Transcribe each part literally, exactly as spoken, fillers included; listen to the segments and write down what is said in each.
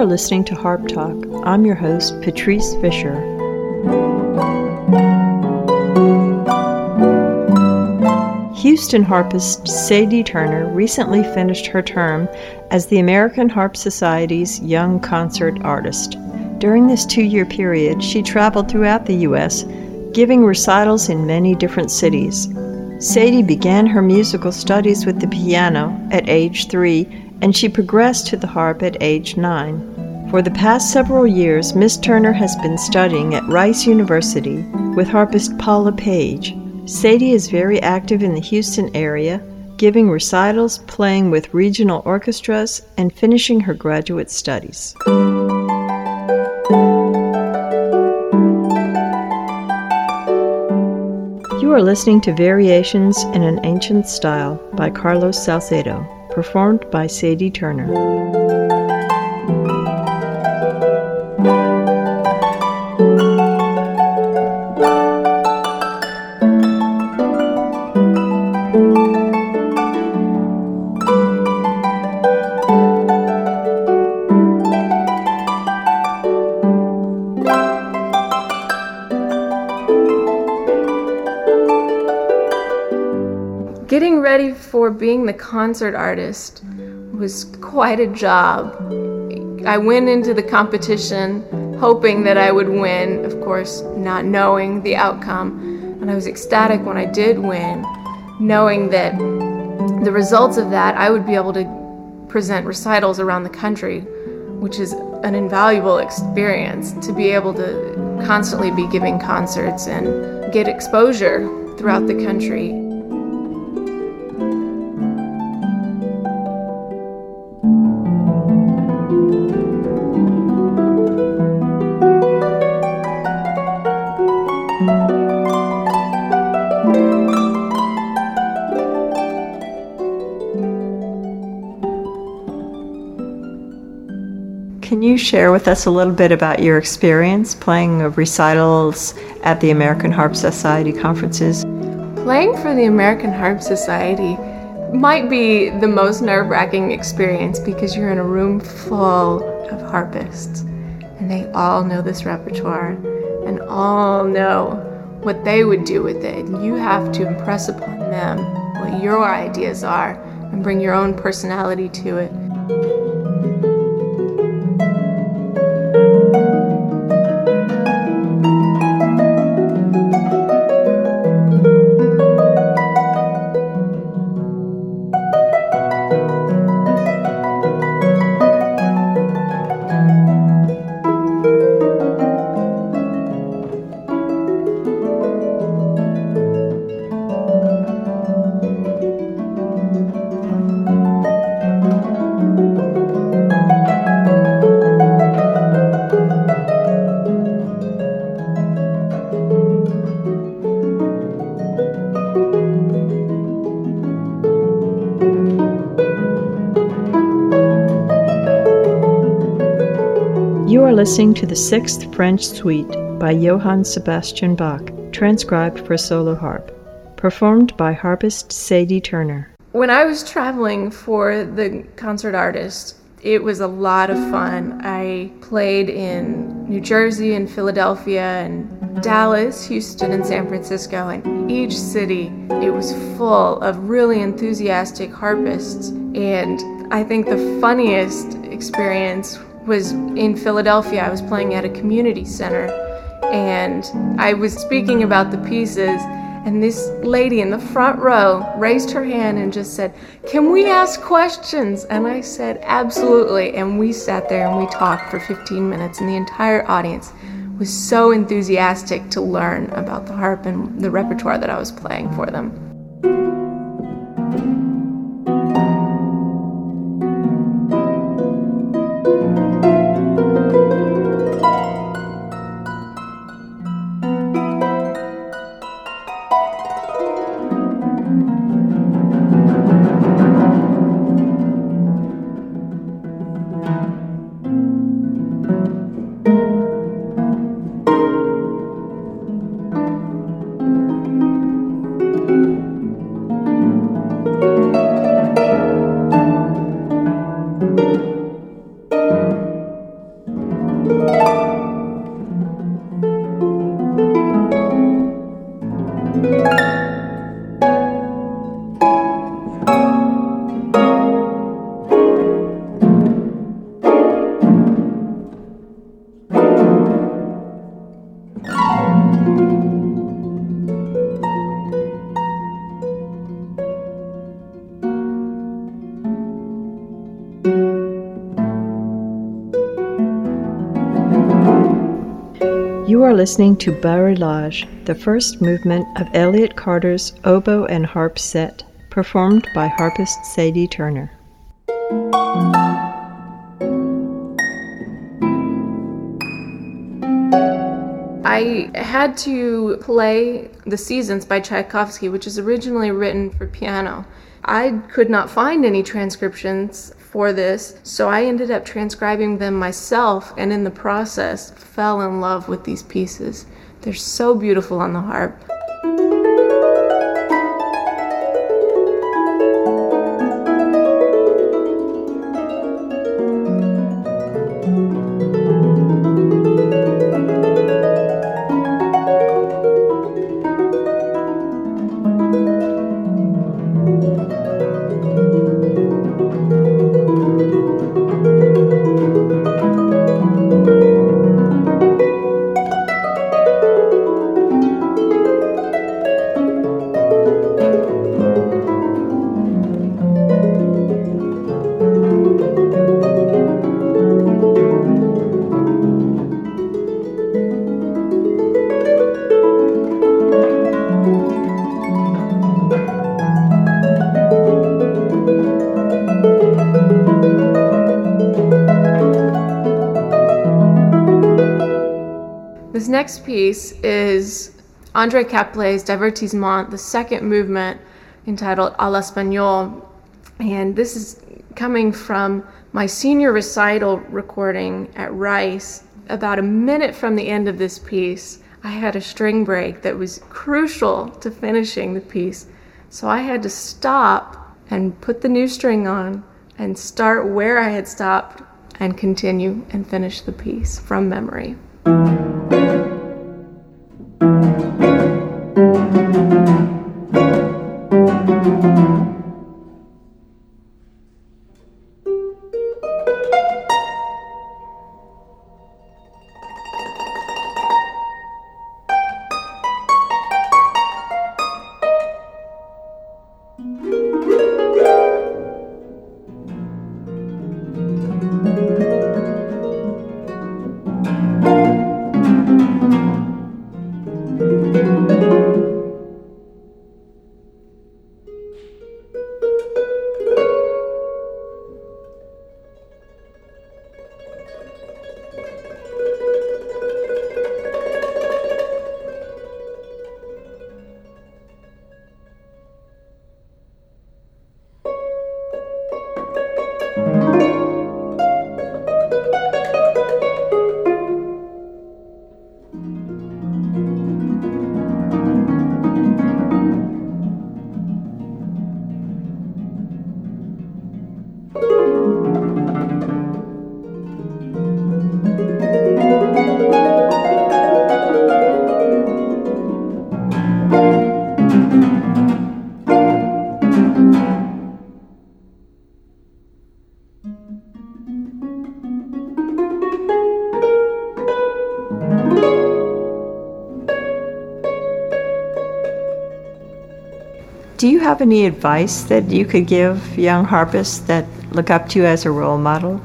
listening to Harp Talk. I'm your host, Patrice Fisher. Houston harpist Sadie Turner recently finished her term as the American Harp Society's Young Concert Artist. During this two-year period, she traveled throughout the U S, giving recitals in many different cities. Sadie began her musical studies with the piano at age three, and she progressed to the harp at age nine. For the past several years, Miss Turner has been studying at Rice University with harpist Paula Page. Sadie is very active in the Houston area, giving recitals, playing with regional orchestras, and finishing her graduate studies. You are listening to Variations in an Ancient Style by Carlos Salcedo, performed by Sadie Turner. Getting ready for being the concert artist was quite a job. I went into the competition hoping that I would win, of course, not knowing the outcome. And I was ecstatic when I did win, knowing that the results of that, I would be able to present recitals around the country, which is an invaluable experience to be able to constantly be giving concerts and get exposure throughout the country. Can you share with us a little bit about your experience playing recitals at the American Harp Society conferences? Playing for the American Harp Society might be the most nerve-wracking experience because you're in a room full of harpists and they all know this repertoire and all know what they would do with it. You have to impress upon them what your ideas are and bring your own personality to it. You are listening to the Sixth French Suite by Johann Sebastian Bach, transcribed for solo harp, performed by harpist Sadie Turner. When I was traveling for the concert artist, it was a lot of fun. I played in New Jersey and Philadelphia and Dallas, Houston, and San Francisco, and each city, it was full of really enthusiastic harpists. And I think the funniest experience was in Philadelphia. I was playing at a community center and I was speaking about the pieces, and this lady in the front row raised her hand and just said, "Can we ask questions?" And I said, "Absolutely." And we sat there and we talked for fifteen minutes, and the entire audience was so enthusiastic to learn about the harp and the repertoire that I was playing for them. You are listening to Barilage, the first movement of Elliott Carter's oboe and harp set, performed by harpist Sadie Turner. I had to play The Seasons by Tchaikovsky, which is originally written for piano. I could not find any transcriptions for this, so I ended up transcribing them myself, and in the process fell in love with these pieces. They're so beautiful on the harp. This next piece is André Caplet's Divertissement, the second movement, entitled À l'Espagnole. And this is coming from my senior recital recording at Rice. About a minute from the end of this piece, I had a string break that was crucial to finishing the piece. So I had to stop and put the new string on and start where I had stopped and continue and finish the piece from memory. Do you have any advice that you could give young harpists that look up to you as a role model?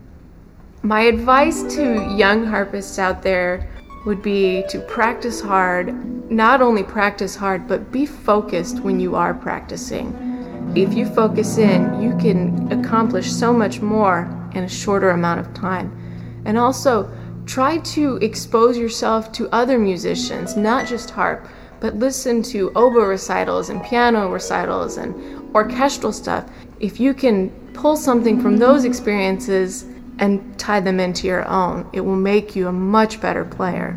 My advice to young harpists out there would be to practice hard. Not only practice hard, but be focused when you are practicing. If you focus in, you can accomplish so much more in a shorter amount of time. And also, try to expose yourself to other musicians, not just harp, but listen to oboe recitals and piano recitals and orchestral stuff. If you can pull something from those experiences and tie them into your own, it will make you a much better player.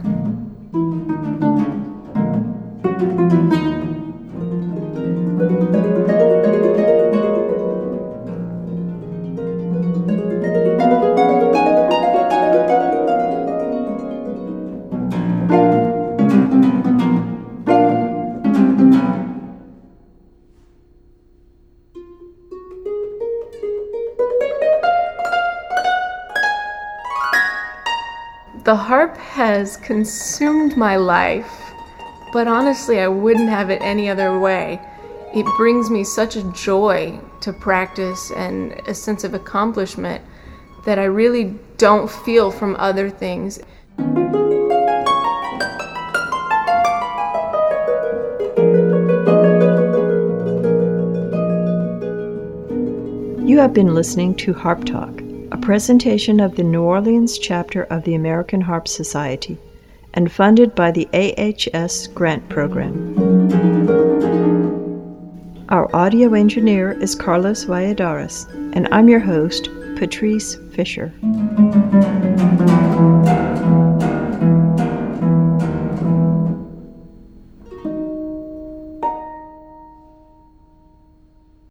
The harp has consumed my life, but honestly, I wouldn't have it any other way. It brings me such a joy to practice and a sense of accomplishment that I really don't feel from other things. You have been listening to Harp Talk, a presentation of the New Orleans chapter of the American Harp Society, and funded by the A H S Grant Program. Our audio engineer is Carlos Valladares, and I'm your host, Patrice Fisher.